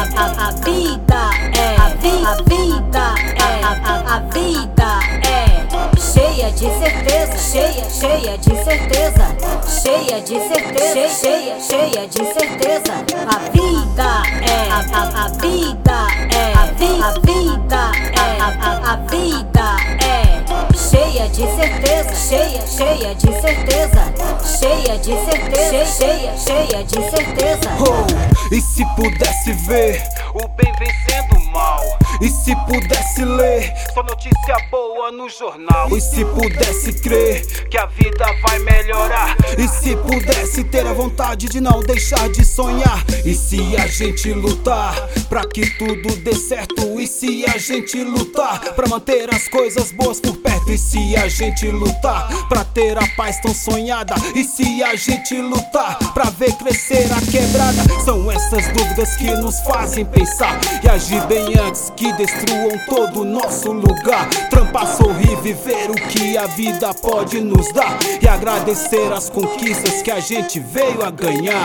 A vida é, a vida é cheia de certeza, cheia de certeza, cheia de certeza, cheia de certeza. A vida é, a vida é, a vida é, a vida é cheia de certeza, cheia de certeza, cheia de certeza, cheia de certeza. Oh, e se pudesse ver o bem vencendo o mal, e se pudesse ler só notícia boa no jornal, e se pudesse crer que a vida vai melhorar, e se pudesse ter a vontade de não deixar de sonhar, e se a gente lutar pra que tudo dê certo, e se a gente lutar pra manter as coisas boas por perto, e se a gente lutar pra ter a paz tão sonhada, e se a gente lutar pra ver crescer a quebrada. São essas dúvidas que nos fazem pensar e agir bem antes que destruam todo o nosso lugar. Trampar, sorrir, viver o que a vida pode nos dar e agradecer as conquistas que a gente veio a ganhar.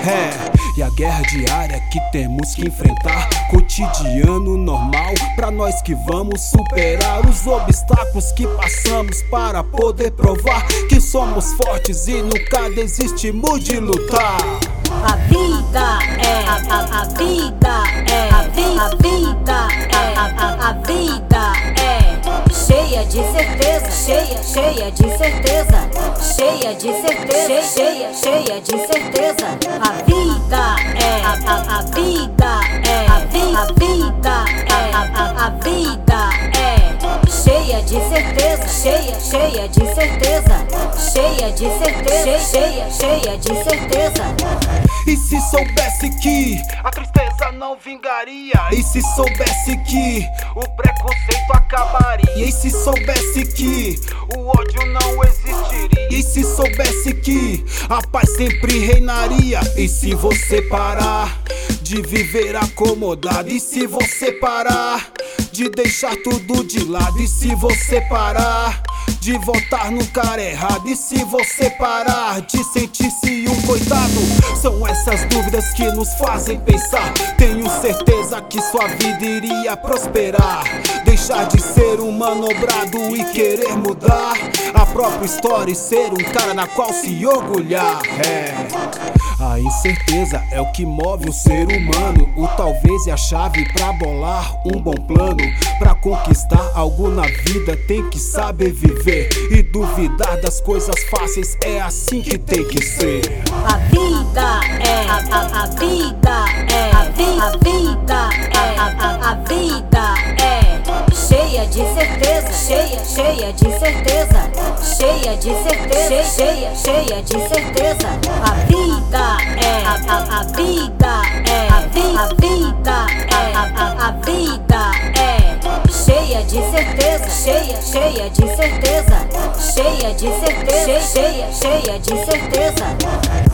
E a guerra diária que temos que enfrentar, cotidiano normal pra nós que vamos superar os obstáculos que passamos para poder provar que somos fortes e nunca desistimos de lutar. A vida é, a vida é, a vida é, a vida é cheia de certeza, cheia de certeza, cheia de certeza, cheia de certeza. A vida é, a vida é, a vida é, a vida é cheia de certeza, cheia de certeza, cheia de certeza, cheia de certeza. E se soubesse que a tristeza não vingaria, e se soubesse que o preconceito acabaria, e se soubesse que o ódio não existiria, e se soubesse que a paz sempre reinaria, e se você parar de viver acomodado, e se você parar de deixar tudo de lado, e se você parar de votar no cara errado, e se você parar de sentir-se um coitado. São essas dúvidas que nos fazem pensar. Tenho certeza que sua vida iria prosperar, deixar de ser um manobrado e querer mudar a própria história e ser um cara na qual se orgulhar. A incerteza é o que move o ser humano. O talvez é a chave pra bolar um bom plano. Pra conquistar algo na vida tem que saber viver, e duvidar das coisas fáceis é assim que tem que ser. A vida é, a vida é, a vida é, a vida é cheia de certeza, cheia de certeza, cheia de certeza, cheia de certeza. A vida é, a vida é, a vida é, a vida é cheia de certeza, cheia de certeza, cheia de certeza, cheia de certeza.